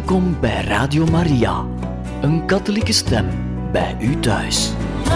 Welkom bij Radio Maria, een katholieke stem bij u thuis.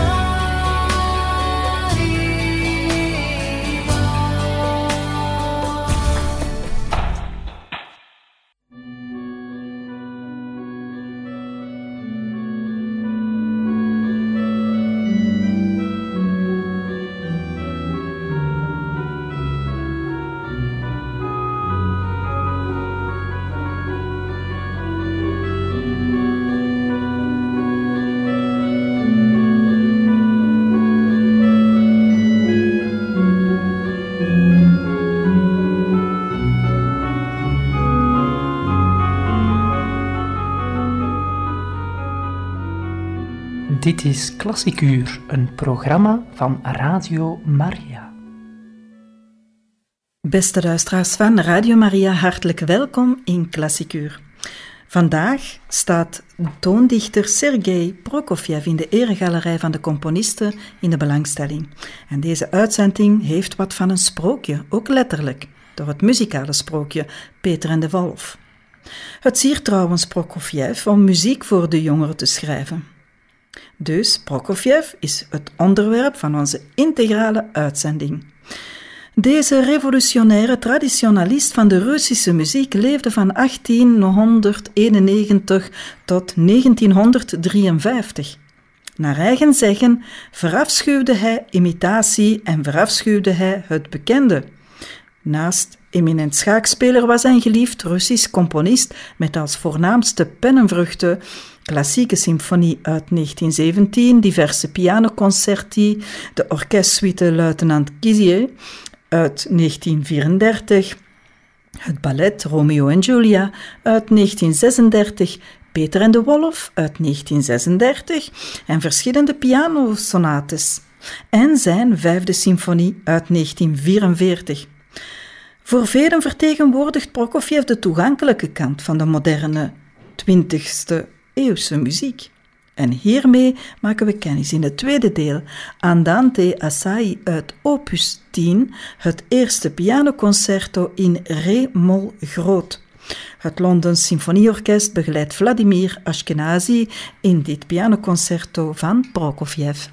Dit is Klassiek Uur, een programma van Radio Maria. Beste luisteraars van Radio Maria, hartelijk welkom in Klassiek Uur. Vandaag staat toondichter Sergei Prokofjev in de eregalerij van de componisten in de belangstelling. En deze uitzending heeft wat van een sprookje, ook letterlijk, door het muzikale sprookje Peter en de Wolf. Het siert trouwens Prokofjev om muziek voor de jongeren te schrijven. Dus Prokofjev is het onderwerp van onze integrale uitzending. Deze revolutionaire traditionalist van de Russische muziek leefde van 1891 tot 1953. Naar eigen zeggen verafschuwde hij imitatie en verafschuwde hij het bekende. Naast eminent schaakspeler was hij een geliefd Russisch componist met als voornaamste pennenvruchten klassieke symfonie uit 1917, diverse pianoconcerti, de orkestsuite Luitenant Kizier uit 1934, het ballet Romeo en Julia uit 1936, Peter en de Wolf uit 1936 en verschillende pianosonates en zijn vijfde symfonie uit 1944. Voor velen vertegenwoordigt Prokofjev de toegankelijke kant van de moderne 20e eeuwse muziek. En hiermee maken we kennis in het tweede deel, Andante assai uit opus 10, het eerste pianoconcerto in re-mol groot. Het Londens Symfonieorkest begeleidt Vladimir Ashkenazy in dit pianoconcerto van Prokofjev.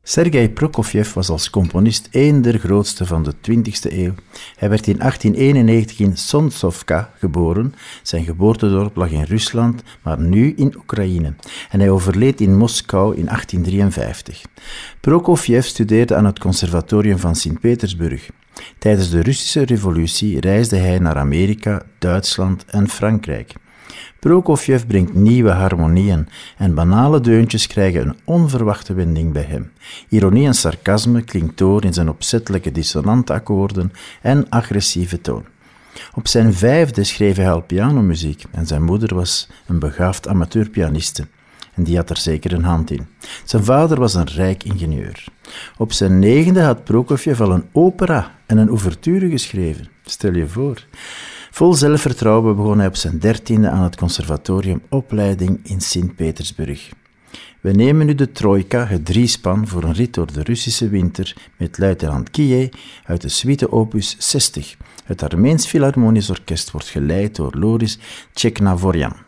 Sergei Prokofjev was als componist één der grootste van de 20e eeuw. Hij werd in 1891 in Sontsovka geboren. Zijn geboortedorp lag in Rusland, maar nu in Oekraïne. En hij overleed in Moskou in 1853. Prokofjev studeerde aan het conservatorium van Sint-Petersburg. Tijdens de Russische revolutie reisde hij naar Amerika, Duitsland en Frankrijk. Prokofjev brengt nieuwe harmonieën en banale deuntjes krijgen een onverwachte wending bij hem. Ironie en sarcasme klinkt door in zijn opzettelijke dissonante akkoorden en agressieve toon. Op zijn 5e schreef hij al pianomuziek en zijn moeder was een begaafd amateurpianiste. En die had er zeker een hand in. Zijn vader was een rijk ingenieur. Op zijn 9e had Prokofjev al een opera en een ouverture geschreven. Stel je voor. Vol zelfvertrouwen begon hij op zijn 13e aan het conservatorium opleiding in Sint-Petersburg. We nemen nu de trojka, het driespan, voor een rit door de Russische winter met luitenant Kiej uit de suite opus 60. Het Armeens Philharmonisch Orkest wordt geleid door Loris Tcheknavoryan.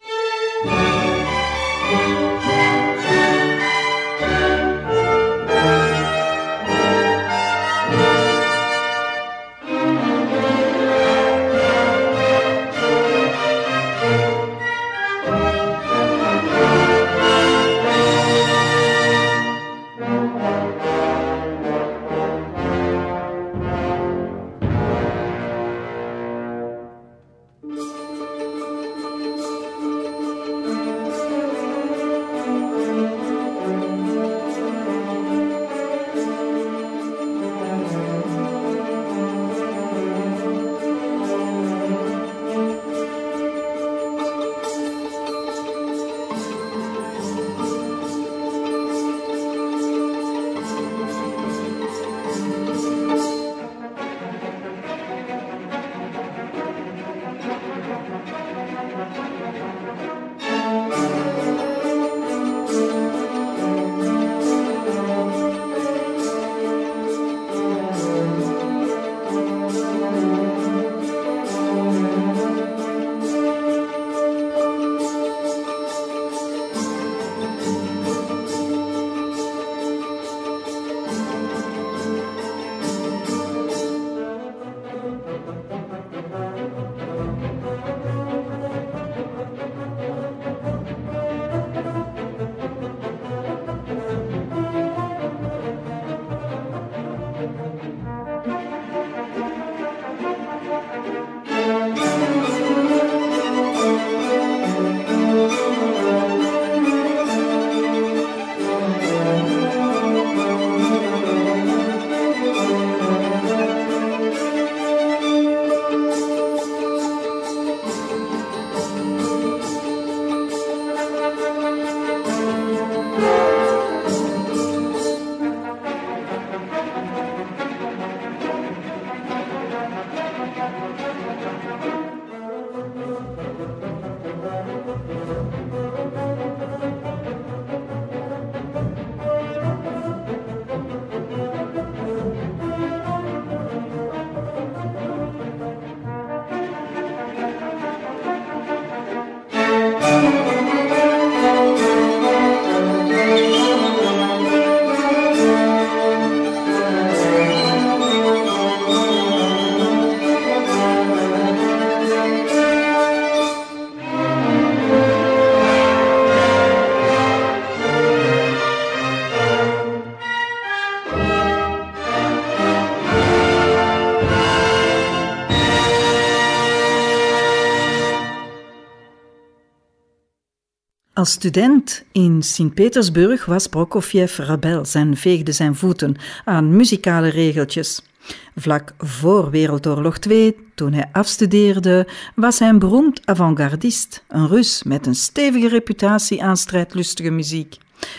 Als student in Sint-Petersburg was Prokofjev rebels en veegde zijn voeten aan muzikale regeltjes. Vlak voor Wereldoorlog II, toen hij afstudeerde, was hij een beroemd avant-gardist, een Rus met een stevige reputatie aan strijdlustige muziek.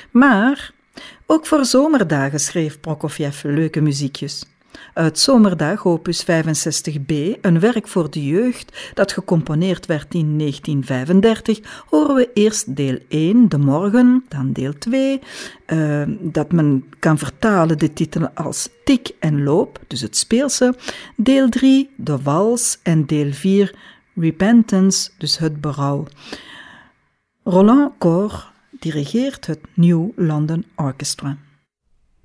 Maar ook voor zomerdagen schreef Prokofjev leuke muziekjes. Uit Zomerdag, opus 65b, een werk voor de jeugd dat gecomponeerd werd in 1935, horen we eerst deel 1, De Morgen, dan deel 2, dat men kan vertalen de titel als Tik en Loop, dus het speelse, deel 3, De Wals en deel 4, Repentance, dus het berouw. Roland Cor dirigeert het New London Orchestra.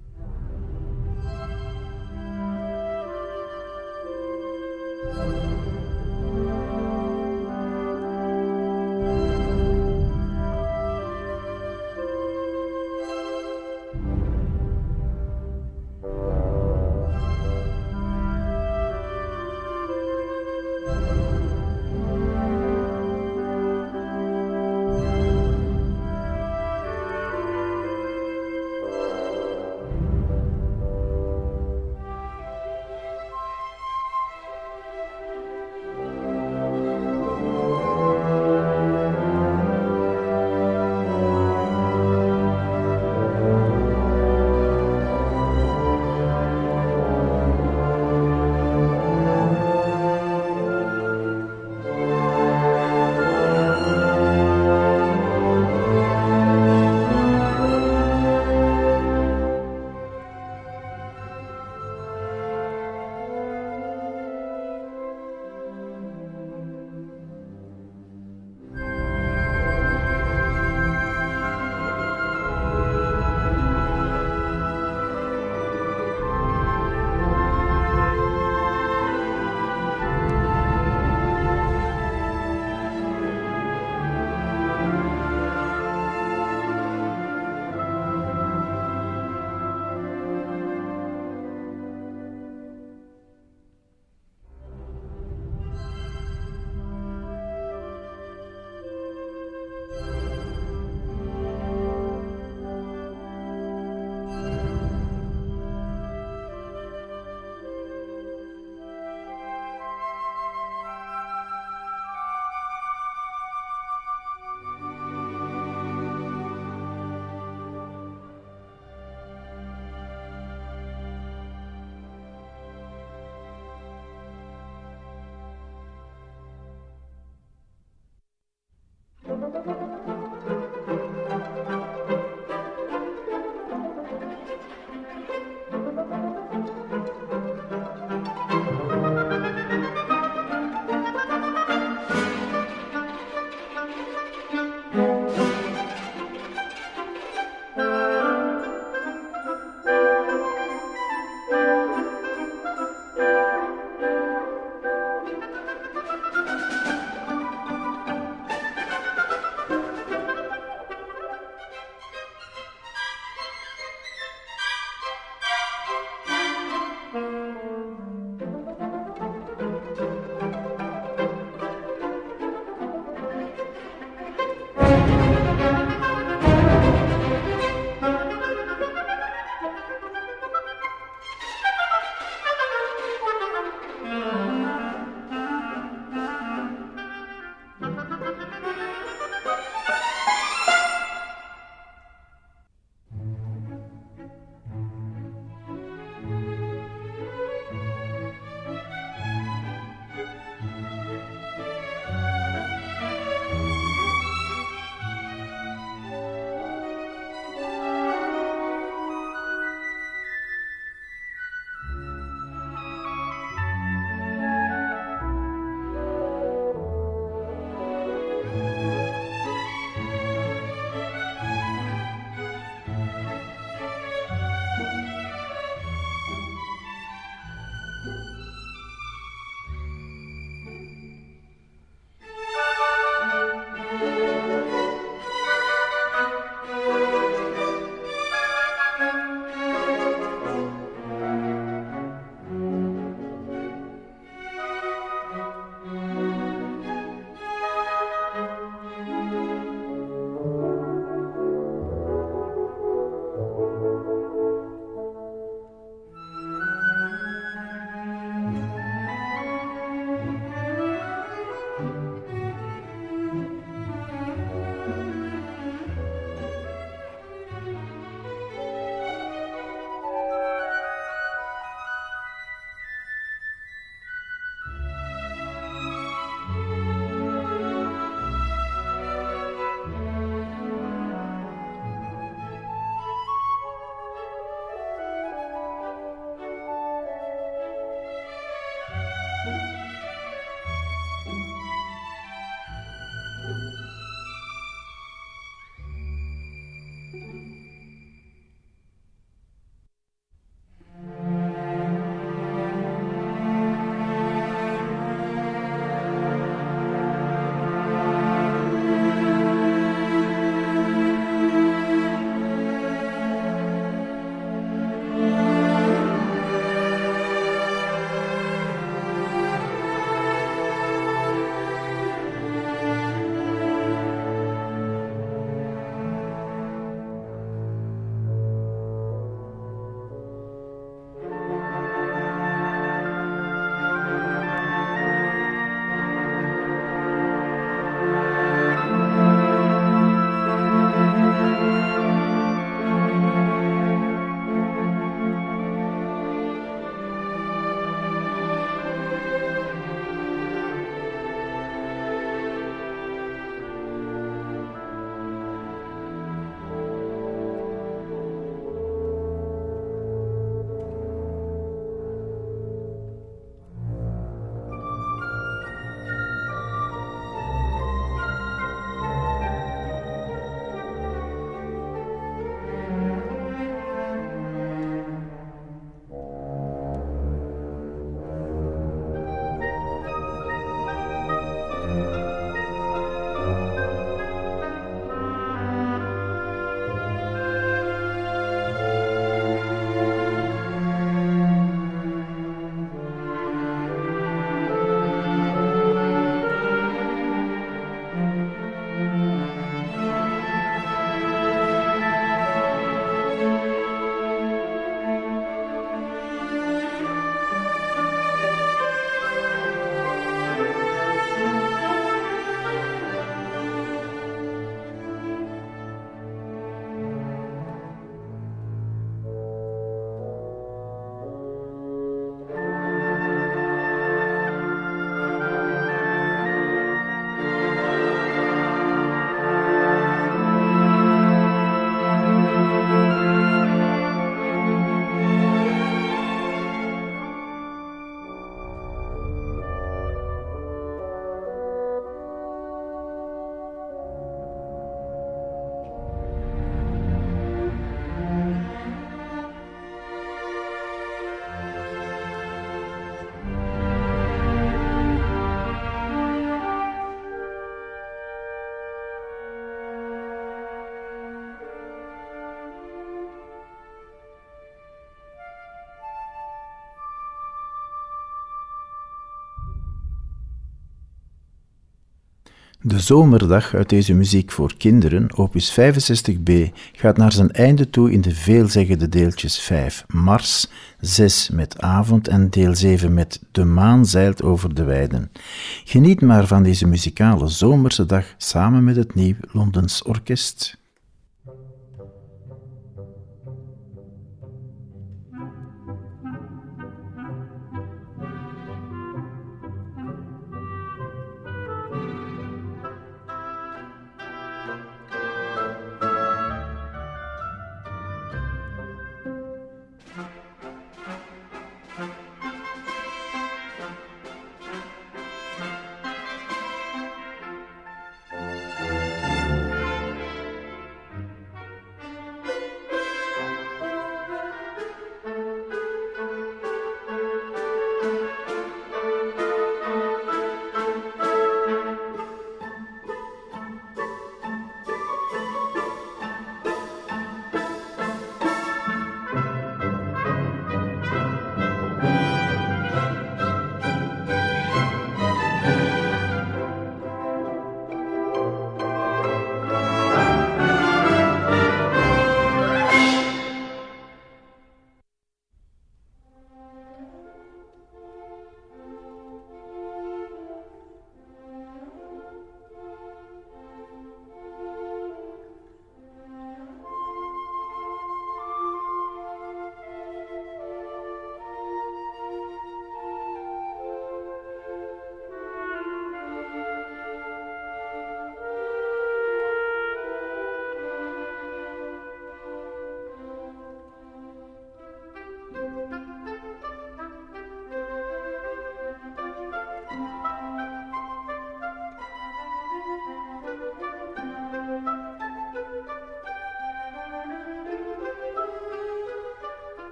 De zomerdag uit deze muziek voor kinderen, opus 65b, gaat naar zijn einde toe in de veelzeggende deeltjes 5 Mars, 6 met Avond en deel 7 met De maan zeilt over de weiden. Geniet maar van deze muzikale zomerse dag samen met het Nieuw Londens Orkest.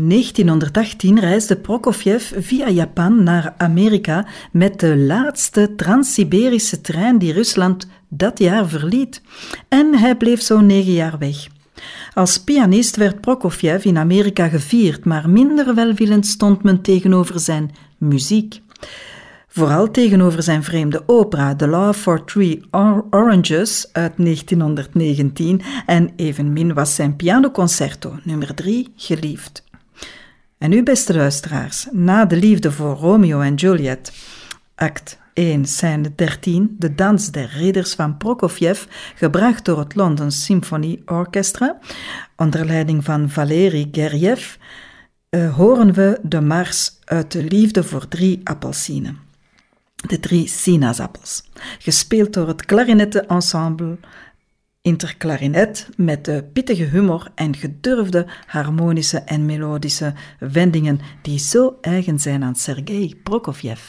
1918 reisde Prokofjev via Japan naar Amerika met de laatste Trans-Siberische trein die Rusland dat jaar verliet. En hij bleef zo 9 jaar weg. Als pianist werd Prokofjev in Amerika gevierd, maar minder welwillend stond men tegenover zijn muziek. Vooral tegenover zijn vreemde opera The Law for Three Oranges uit 1919 en evenmin was zijn pianoconcerto nummer 3 geliefd. En nu, beste luisteraars, na de liefde voor Romeo en Juliet, act 1, scène 13, de dans der ridders van Prokofjev, gebracht door het London Symphony Orchestra, onder leiding van Valery Gergiev, horen we de mars uit de liefde voor 3 appelsinen. De 3 sinaasappels, gespeeld door het klarinettenensemble Interklarinet met de pittige humor en gedurfde harmonische en melodische wendingen die zo eigen zijn aan Sergei Prokofjev.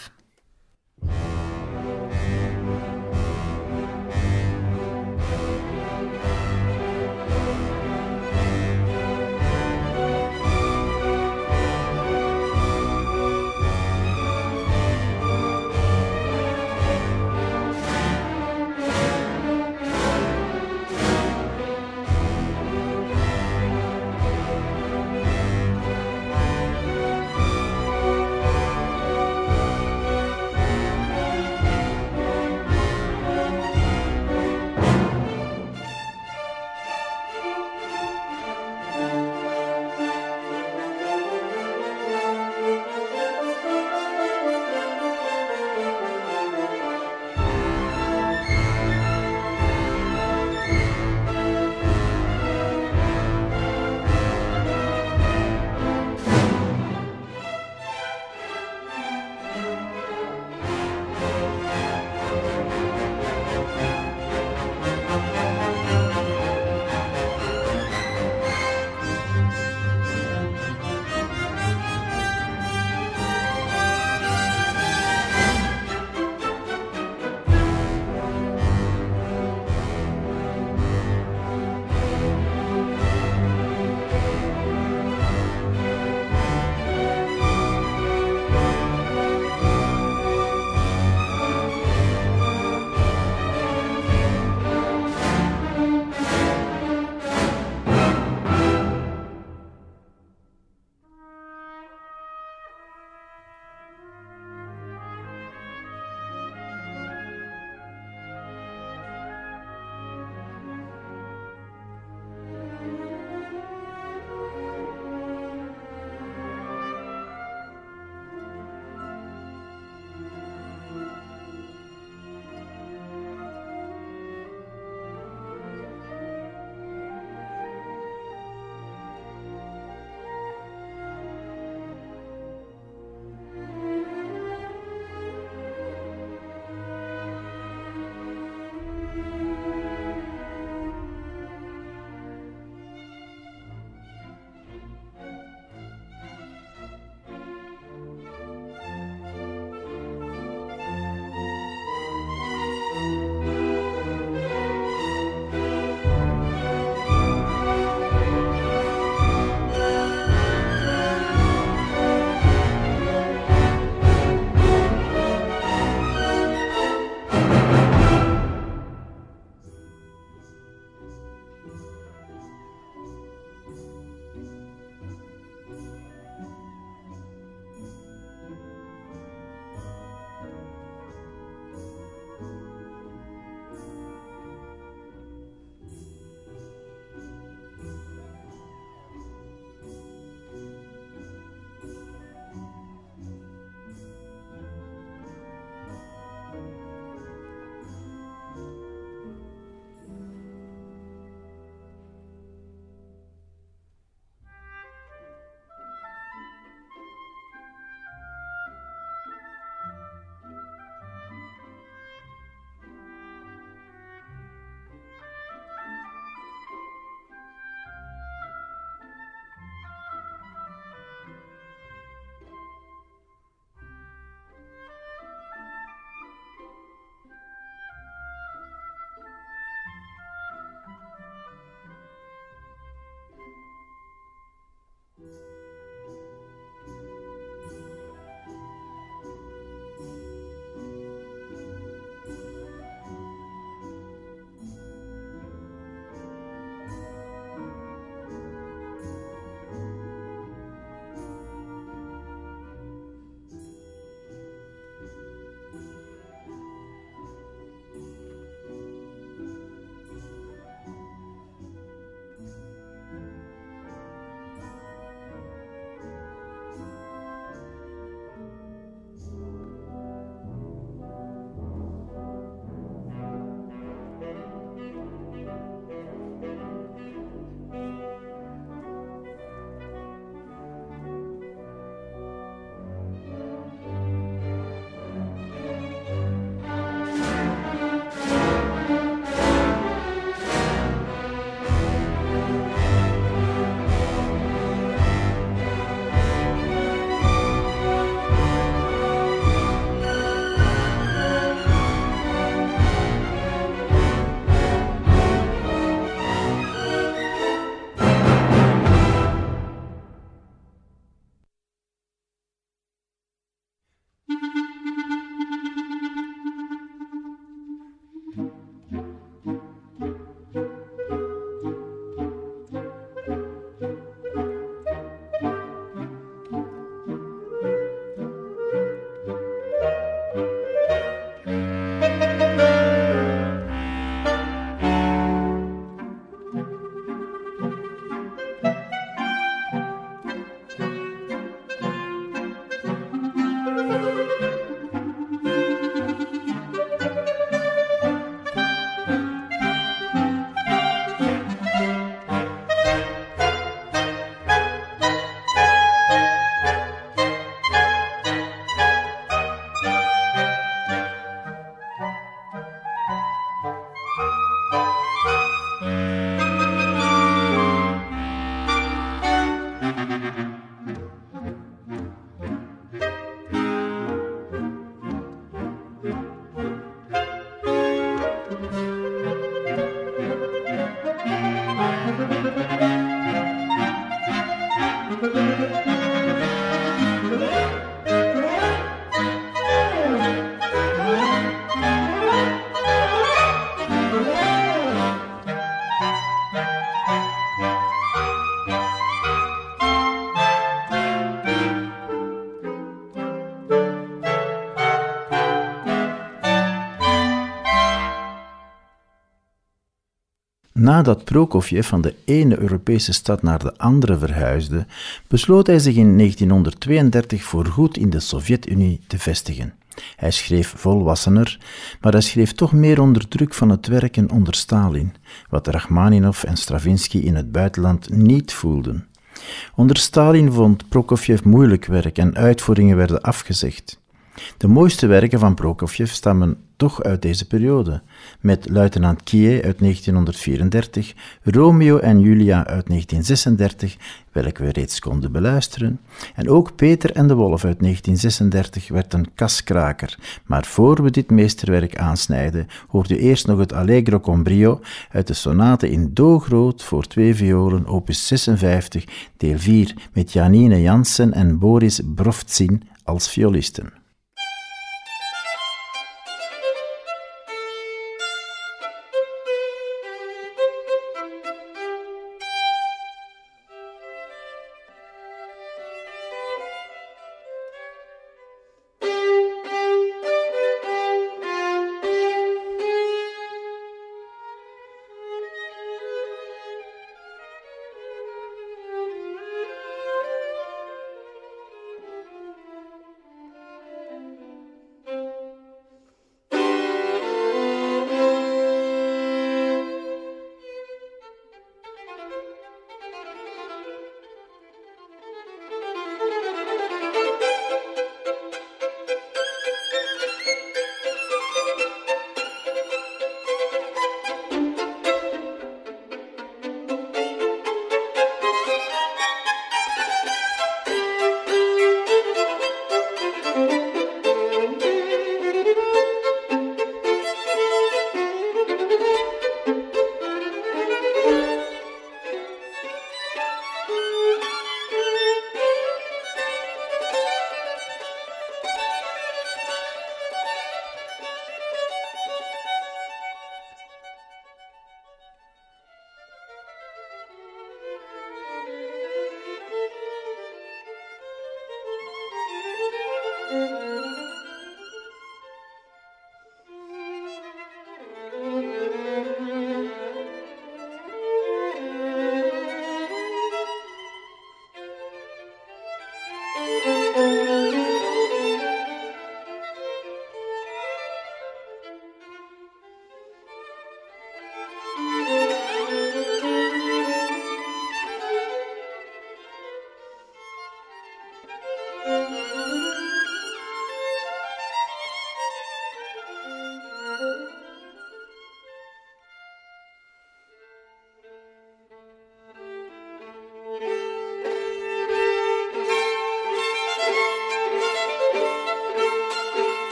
Nadat Prokofjev van de ene Europese stad naar de andere verhuisde, besloot hij zich in 1932 voorgoed in de Sovjet-Unie te vestigen. Hij schreef volwassener, maar hij schreef toch meer onder druk van het werken onder Stalin, wat Rachmaninov en Stravinsky in het buitenland niet voelden. Onder Stalin vond Prokofjev moeilijk werk en uitvoeringen werden afgezegd. De mooiste werken van Prokofjev stammen toch uit deze periode, met Luitenant Kie uit 1934, Romeo en Julia uit 1936, welke we reeds konden beluisteren, en ook Peter en de Wolf uit 1936 werd een kaskraker. Maar voor we dit meesterwerk aansnijden, hoort u eerst nog het Allegro con brio uit de sonate in do groot voor 2 violen, opus 56, deel 4, met Janine Jansen en Boris Brovtsin als violisten.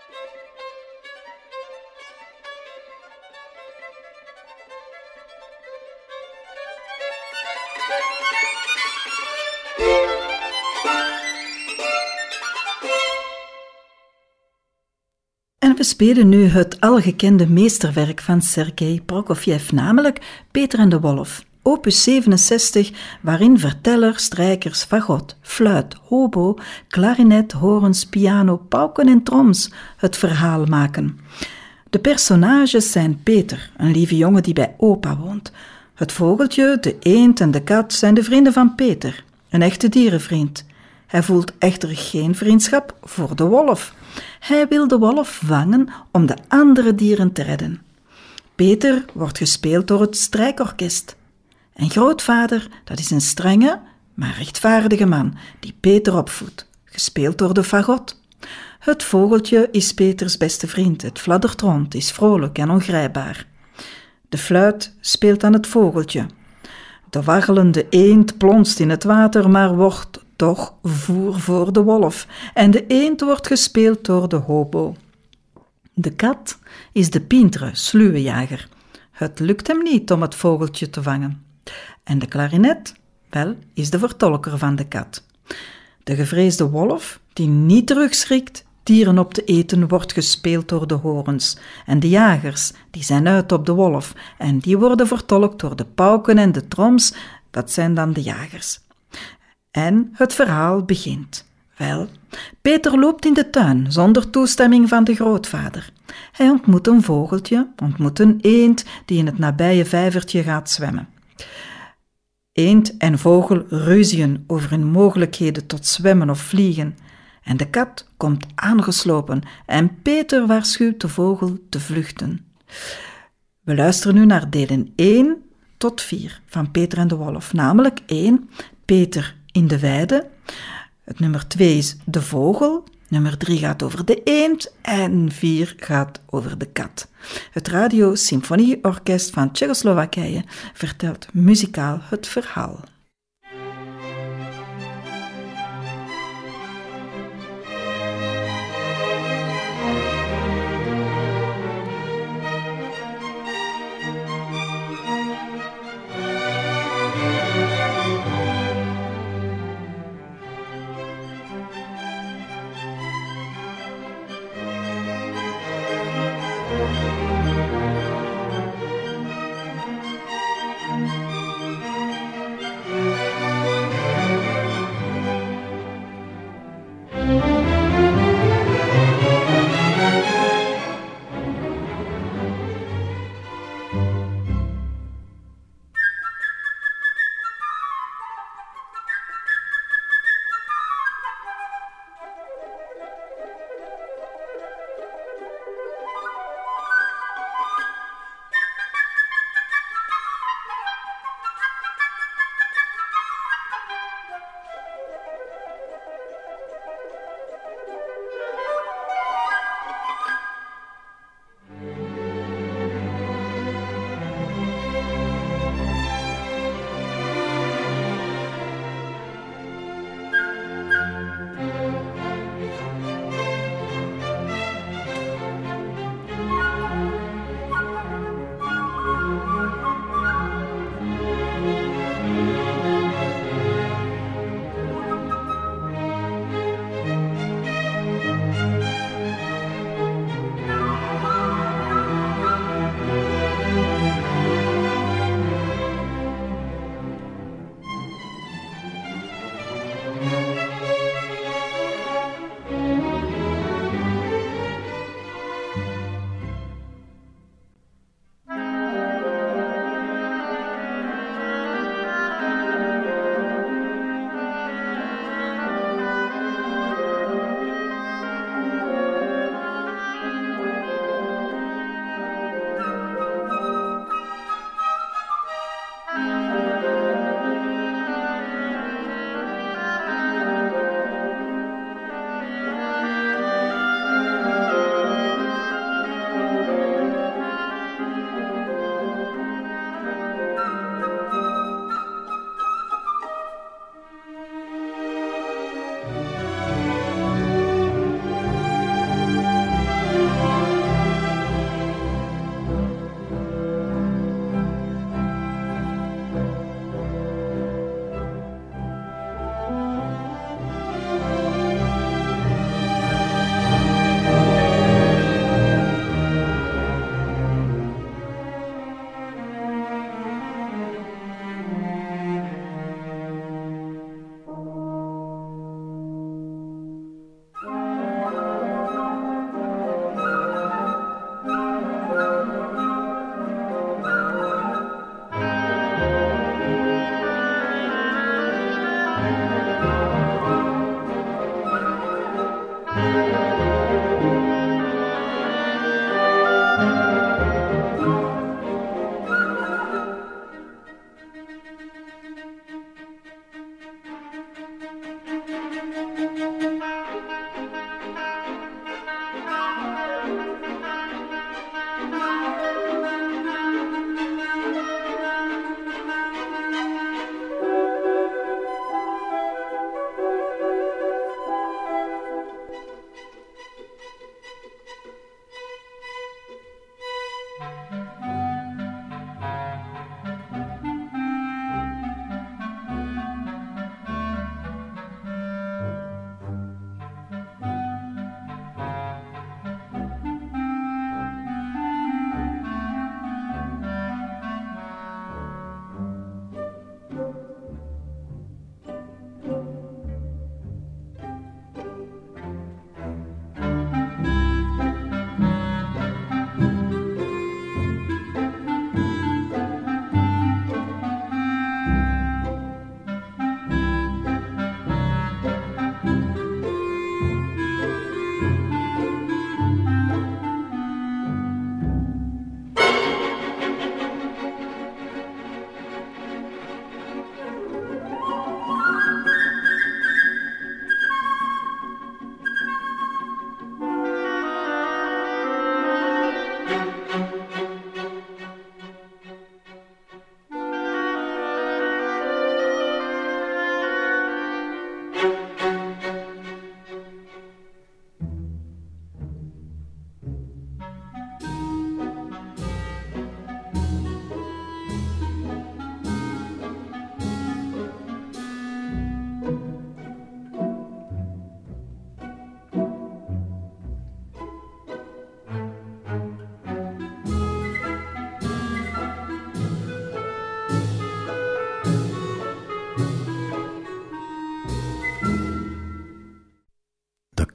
En we spelen nu het algekende meesterwerk van Sergei Prokofjev, namelijk Peter en de Wolf, opus 67, waarin verteller, strijkers, fagot, fluit, hobo, klarinet, horens, piano, pauken en troms het verhaal maken. De personages zijn Peter, een lieve jongen die bij opa woont. Het vogeltje, de eend en de kat zijn de vrienden van Peter, een echte dierenvriend. Hij voelt echter geen vriendschap voor de wolf. Hij wil de wolf vangen om de andere dieren te redden. Peter wordt gespeeld door het strijkorkest. En grootvader, dat is een strenge, maar rechtvaardige man die Peter opvoedt, gespeeld door de fagot. Het vogeltje is Peters beste vriend, het fladdert rond, is vrolijk en ongrijpbaar. De fluit speelt aan het vogeltje. De waggelende eend plonst in het water, maar wordt toch voer voor de wolf. En de eend wordt gespeeld door de hobo. De kat is de pintere, sluwe jager. Het lukt hem niet om het vogeltje te vangen. En de klarinet, wel, is de vertolker van de kat. De gevreesde wolf, die niet terugschrikt, dieren op te eten, wordt gespeeld door de horens. En de jagers, die zijn uit op de wolf. En die worden vertolkt door de pauken en de troms, dat zijn dan de jagers. En het verhaal begint. Wel, Peter loopt in de tuin zonder toestemming van de grootvader. Hij ontmoet een vogeltje, ontmoet een eend die in het nabije vijvertje gaat zwemmen. Eend en vogel ruzien over hun mogelijkheden tot zwemmen of vliegen. En de kat komt aangeslopen en Peter waarschuwt de vogel te vluchten. We luisteren nu naar delen 1 tot 4 van Peter en de Wolf, namelijk 1, Peter in de weide. Het nummer 2 is de vogel. Nummer 3 gaat over de eend en 4 gaat over de kat. Het Radio Symfonieorkest van Tsjechoslowakije vertelt muzikaal het verhaal.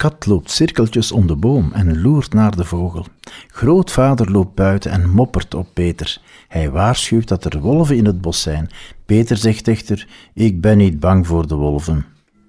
kat loopt cirkeltjes om de boom en loert naar de vogel. Grootvader loopt buiten en moppert op Peter. Hij waarschuwt dat er wolven in het bos zijn. Peter zegt echter: ik ben niet bang voor de wolven.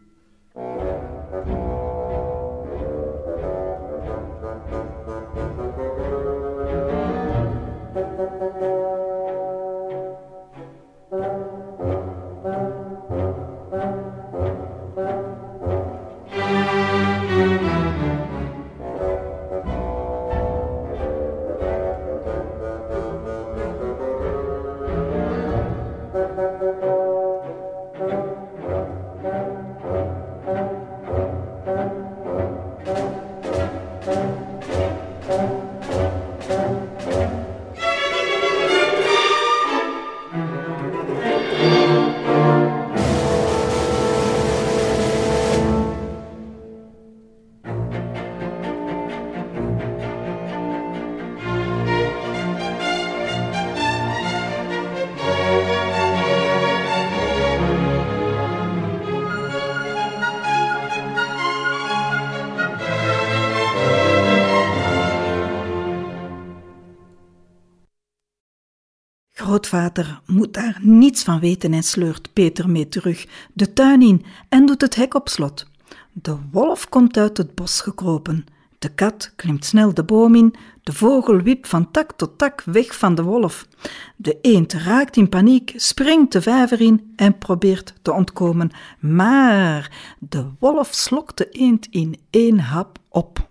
Grootvader moet daar niets van weten en sleurt Peter mee terug de tuin in en doet het hek op slot. De wolf komt uit het bos gekropen. De kat klimt snel de boom in, de vogel wipt van tak tot tak weg van de wolf. De eend raakt in paniek, springt de vijver in en probeert te ontkomen. Maar de wolf slokt de eend in 1 hap op.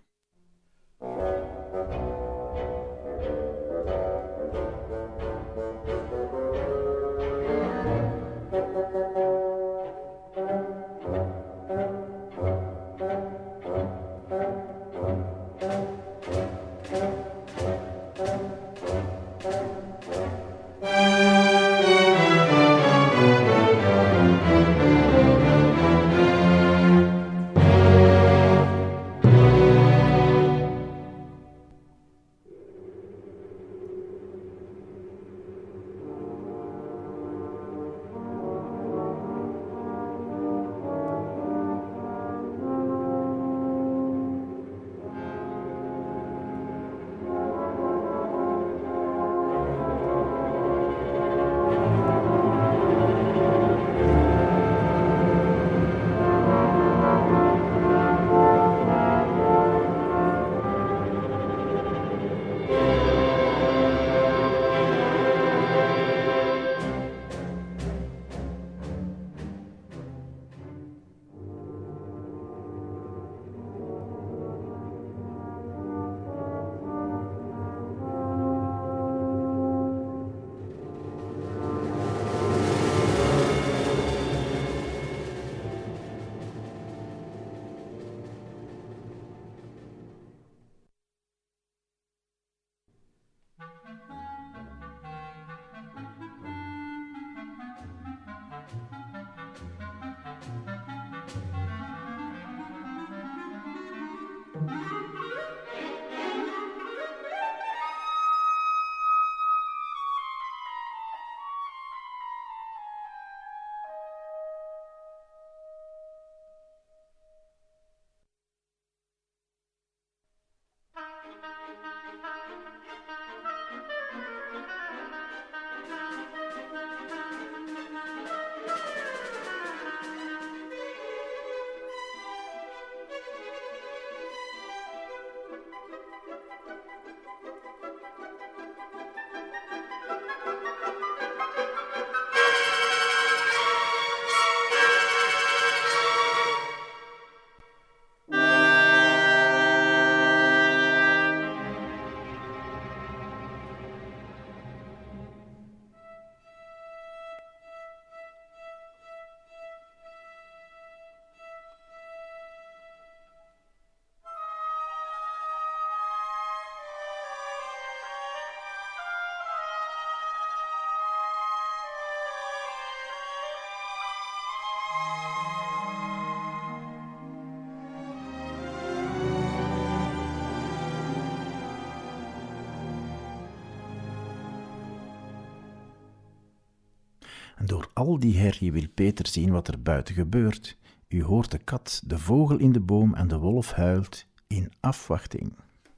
En door al die herrie wil Peter zien wat er buiten gebeurt. U hoort de kat, de vogel in de boom en de wolf huilt in afwachting.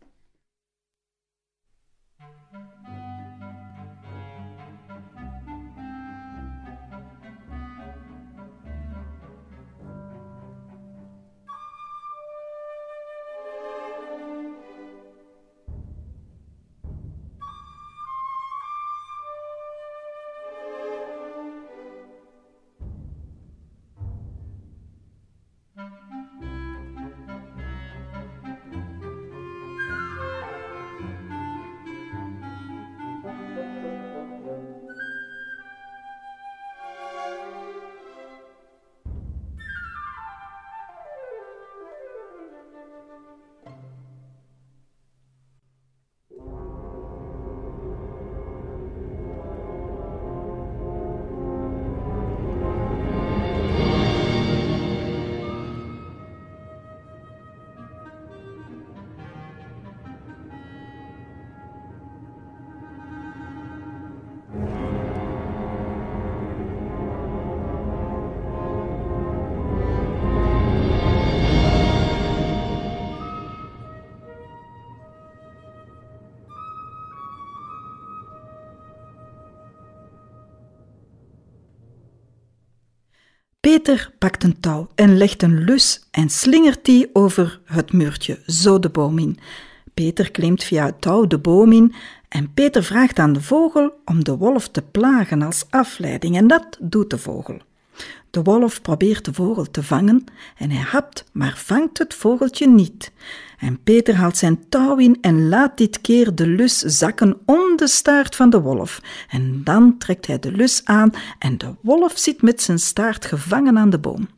Peter pakt een touw en legt een lus en slingert die over het muurtje, zo de boom in. Peter klimt via het touw de boom in en Peter vraagt aan de vogel om de wolf te plagen als afleiding en dat doet de vogel. De wolf probeert de vogel te vangen en hij hapt, maar vangt het vogeltje niet. En Peter haalt zijn touw in en laat dit keer de lus zakken om de staart van de wolf. En dan trekt hij de lus aan en de wolf zit met zijn staart gevangen aan de boom.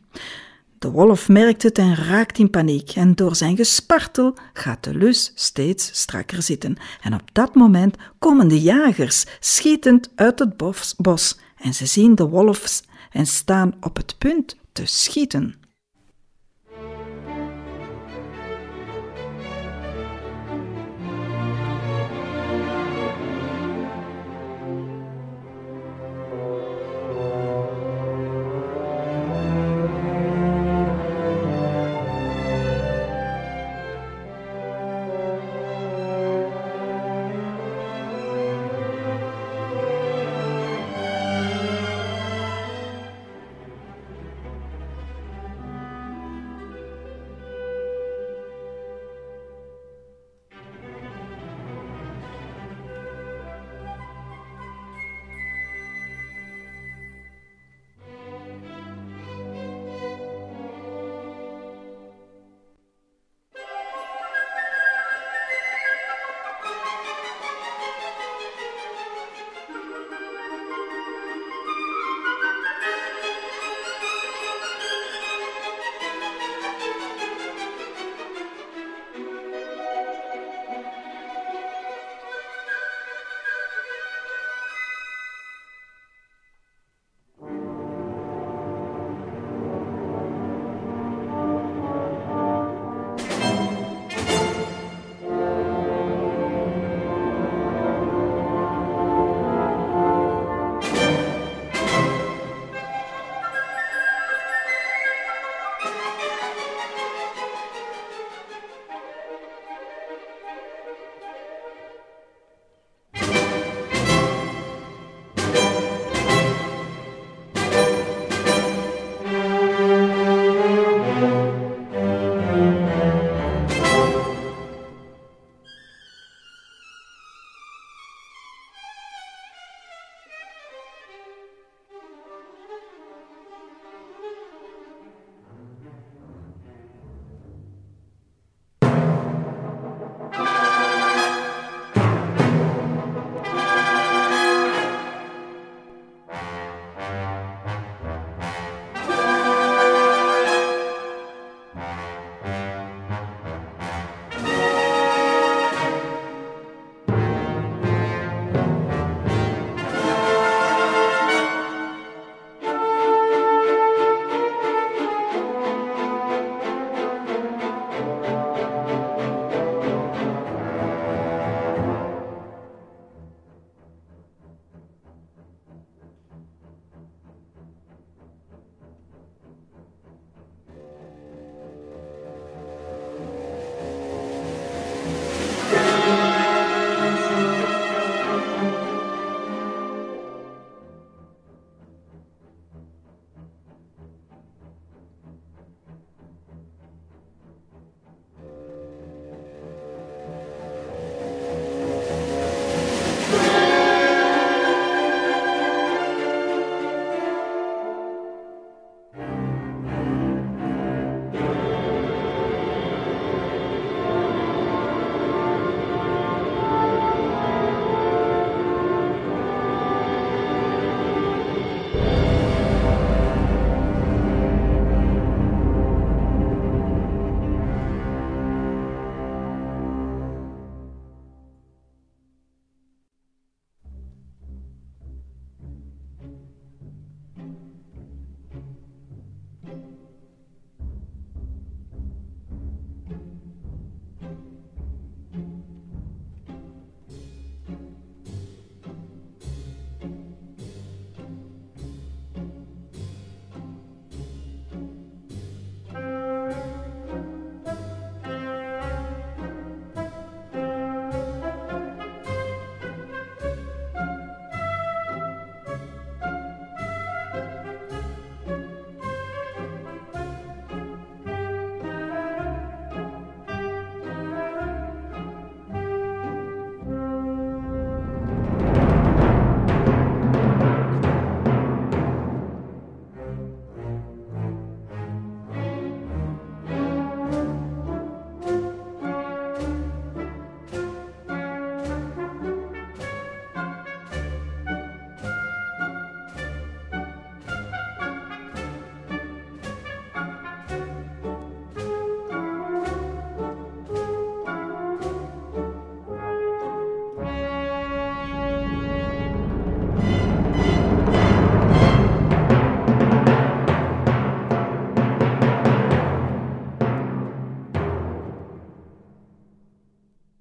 De wolf merkt het en raakt in paniek en door zijn gespartel gaat de lus steeds strakker zitten. En op dat moment komen de jagers schietend uit het bos en ze zien de wolf en staan op het punt te schieten.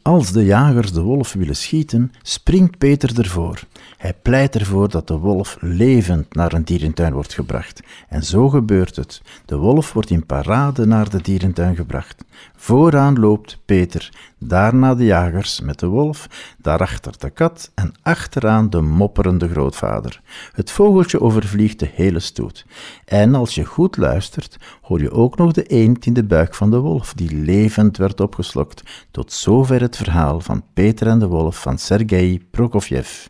Als de jagers de wolf willen schieten, springt Peter ervoor. Hij pleit ervoor dat de wolf levend naar een dierentuin wordt gebracht. En zo gebeurt het. De wolf wordt in parade naar de dierentuin gebracht. Vooraan loopt Peter, daarna de jagers met de wolf, daarachter de kat en achteraan de mopperende grootvader. Het vogeltje overvliegt de hele stoet. En als je goed luistert, hoor je ook nog de eend in de buik van de wolf, die levend werd opgeslokt. Tot zover het verhaal van Peter en de wolf van Sergei Prokofjev.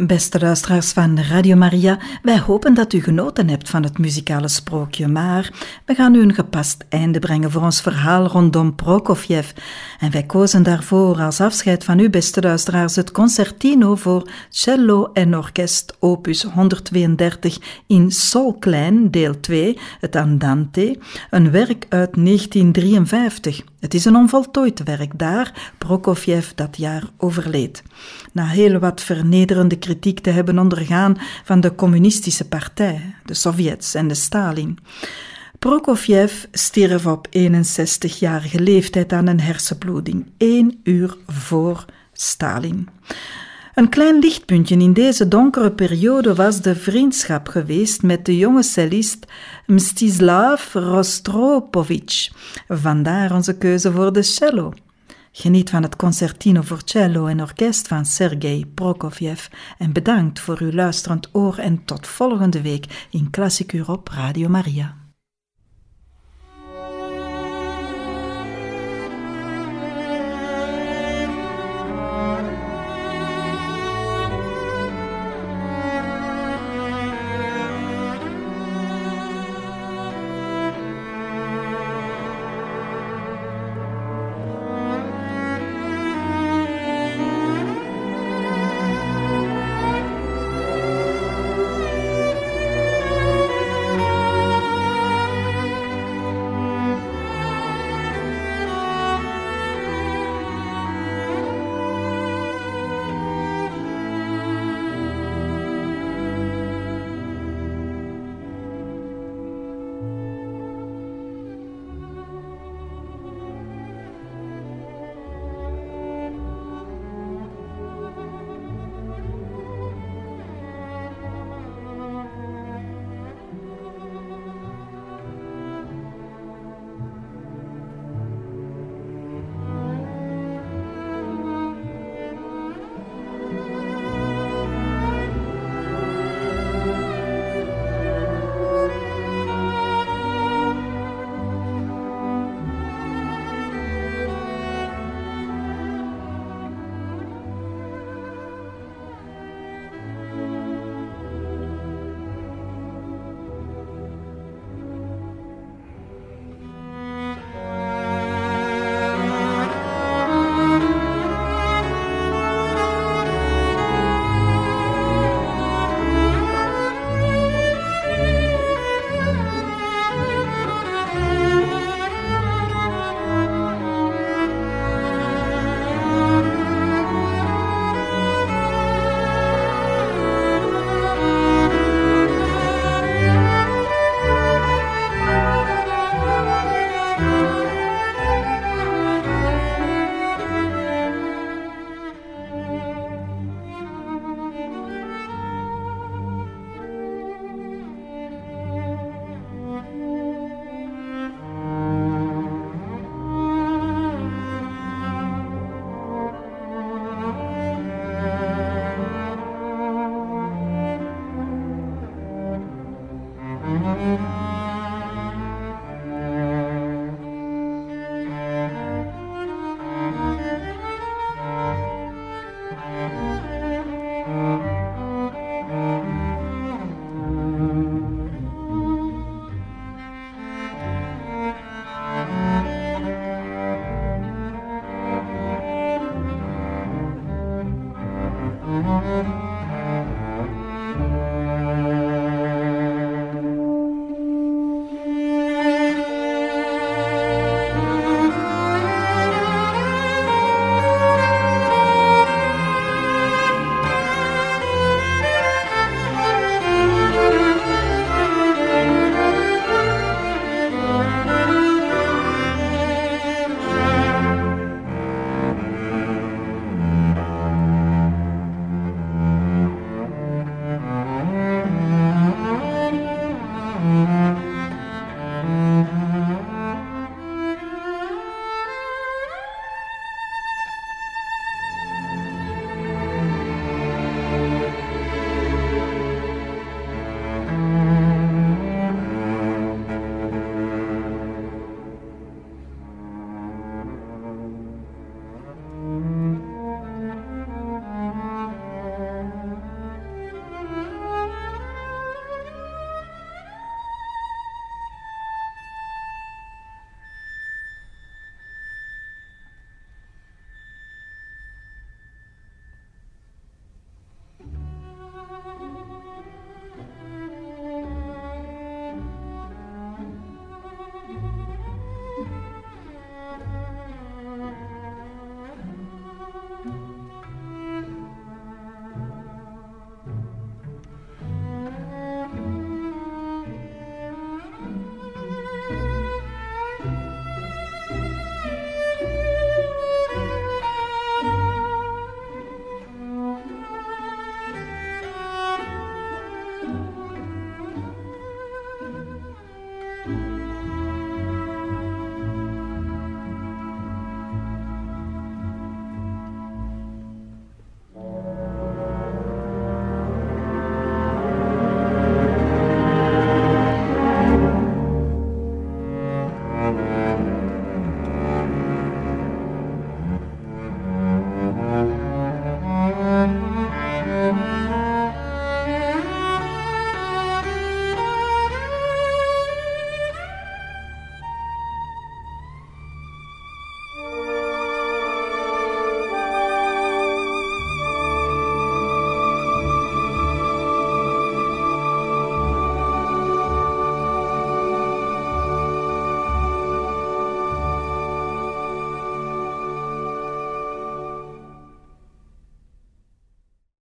Beste luisteraars van Radio Maria, wij hopen dat u genoten hebt van het muzikale sprookje, maar we gaan u een gepast einde brengen voor ons verhaal rondom Prokofjev. En wij kozen daarvoor als afscheid van u, beste luisteraars, het concertino voor cello en orkest, opus 132 in sol klein, deel 2, het Andante, een werk uit 1953. Het is een onvoltooid werk, daar Prokofjev dat jaar overleed. Na heel wat vernederende kritiek te hebben ondergaan van de communistische partij, de Sovjets en de Stalin. Prokofjev stierf op 61-jarige leeftijd aan een hersenbloeding, 1 uur voor Stalin. Een klein lichtpuntje in deze donkere periode was de vriendschap geweest met de jonge cellist Mstislav Rostropovich. Vandaar onze keuze voor de cello. Geniet van het concertino voor cello en orkest van Sergei Prokofjev en bedankt voor uw luisterend oor en tot volgende week in Klassikuur op Radio Maria.